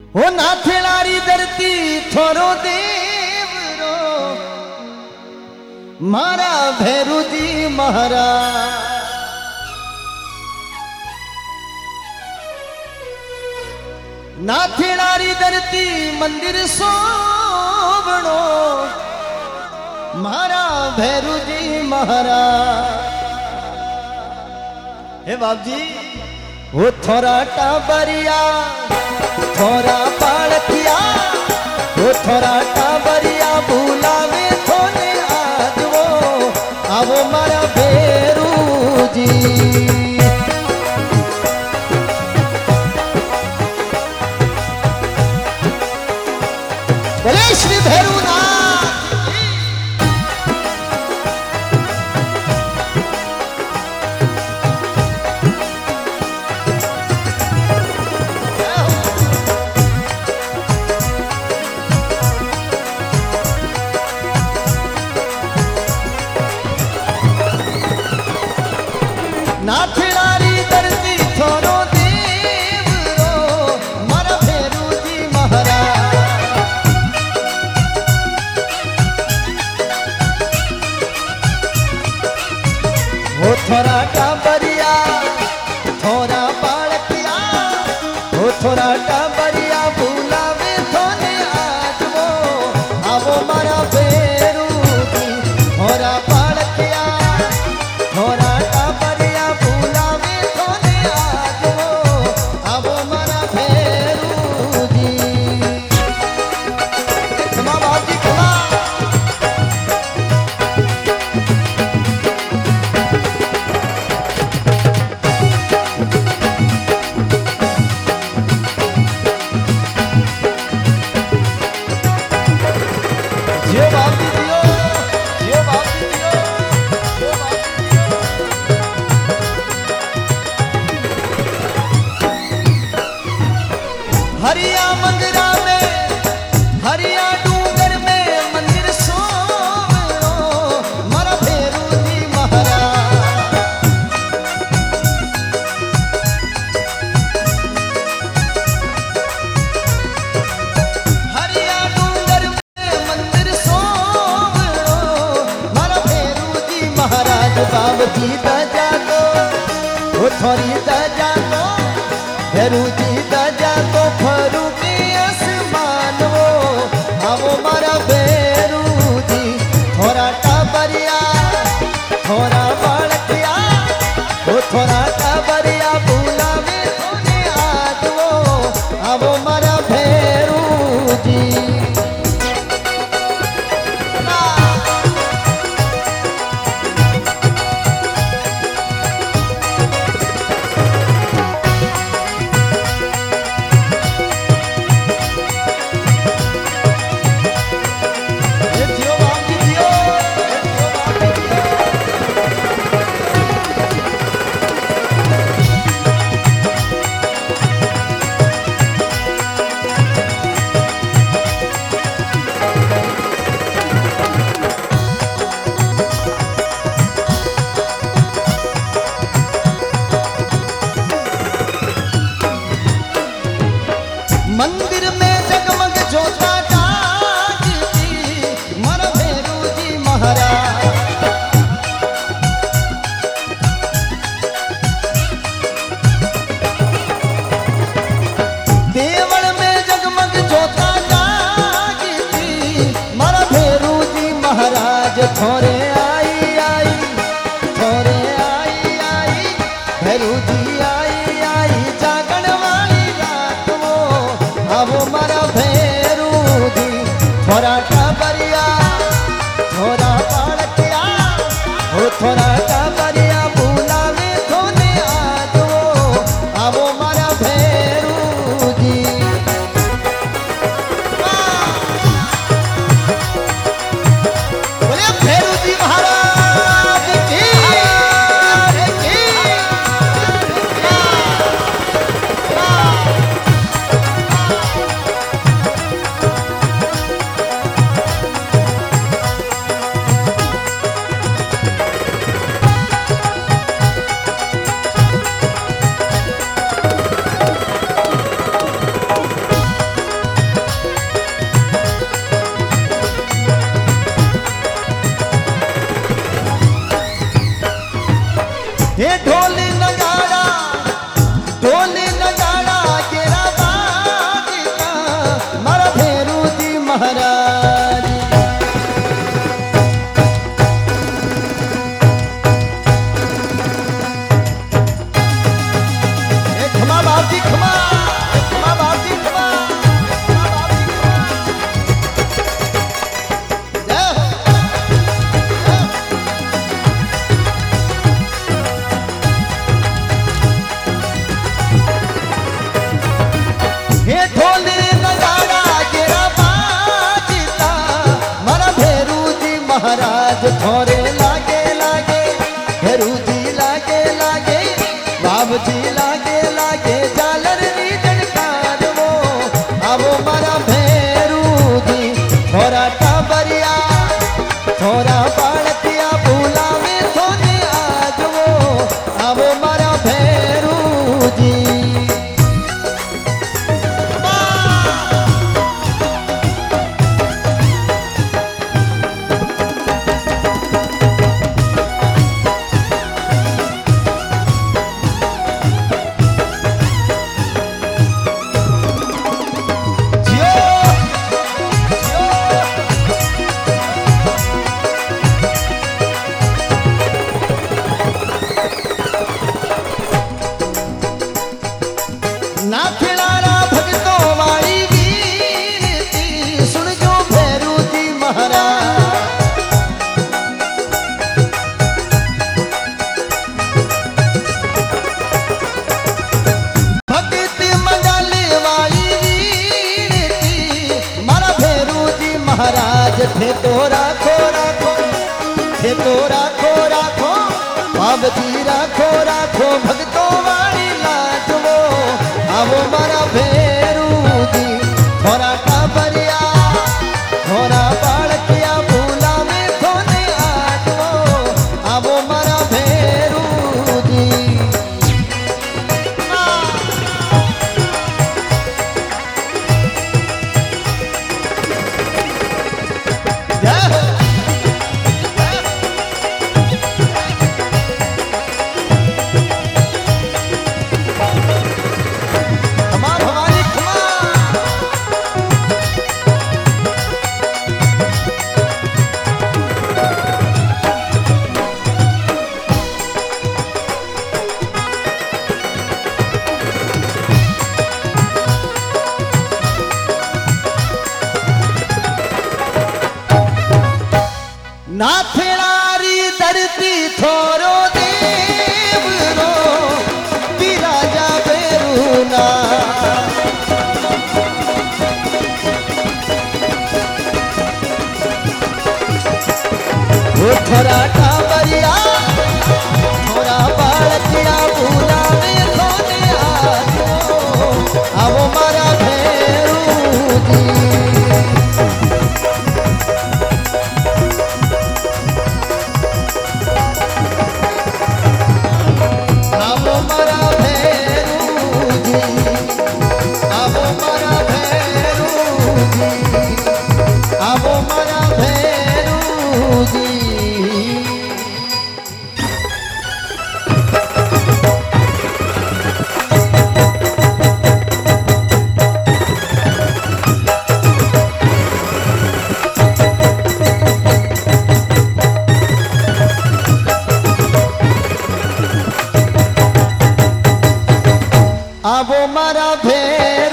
हो नाथेलारी धरती थोरो देवरो मारा भैरू जी महाराज। नाथेलारी धरती मंदिर सोवणो मारा भैरू जी महाराज। हे बाप जी वो थोड़ा टाबरिया थोड़ा पालकिया वो थोड़ा टाबरिया बुलावे थोने आज वो आवो मारा भैरू जी। बोले श्री भैरूनाथ। नाथेलारी धरती थोरो देवरो मारा भैरू जी महाराज। वो थोड़ा टाबरिया थोड़ा बालकिया वो थोड़ा टाबरिया बुलावे थोने आज वो आवो मारा भैरू जी। थोड़ा बालकिया थोड़ा टाबरिया बुलावे थोने आज वो आवो मारा भैरू जी। क्षमा बाप जी क्षमा। जियो बाप जी जियो, जियो बाप जी जियो, जियो बाप जी जियो। हरिया मंदिरा में हरिया डूंगर में मंदिर सोवणो मारा भैरू जी महाराज। हरिया डूंगर में मंदिर सोवणो मारा भैरू जी महाराज। बाब जी दजा दो वो थोड़ी दजा दो भैरू जी दजा तो फरू के आसमान वो आवो मारा भैरू जी। थोड़ा टाबरिया थोड़ा बालकिया वो थोड़ा टाबरिया बुलावे थोने आज वो आवो मारा भैरू जी। ये जियो बाप जी जियो, ये जियो बाप जी जियो। मंदिर में जगमग ज्योता जागती मारा भैरू जी महाराज। देवल में जगमग ज्योता जागती मारा भैरू जी महाराज। थोरे आई आई थोरे आई आई भैरू जी आई आई जागण वाली रात वो आवो मारा भैरू जी। थोड़ा टाबरिया थोड़ा बालकिया वो थोड़ा टाबरिया बुलावे थोने आज वो आवो मारा भैरू जी। बोले भैरू जी महाराज की। छोरे लागे लागे हेरू जी लागे लागे बाबजी लागे लागे झालर नी झणकार वो आवो मारा भेरू जी छोरा टाबरिया छोरा बाळकिया बुलावे थोने आज वो आवो मारा भेरू जी ना खिलारा भगतों वाली वीरती सुन जो भैरू जी महाराज भक्ति मंडाले वाली वीरती मारा भैरू जी महाराज थे तो राखो राखो थे तो राखो राखो बाबजी राखो राखो भगतों वाली लाज वो आवो मारा भेरू जी छोरा टाबरिया छोरा बाळकिया बुलावे थोने आज वो आवो मारा भेरू जी जय हो खमा भवानी खमा नाथेरारी धरती थोरो देवरो विराजा बेरुना वो छोरा टाबरिया छोरा बाळकिया बुलावे थोने आज आवो मारा भेरू जी आवो मारा भेरू जी आवो मारा भेरू जी आवो मारा भेरू जी आवो मारा भेरू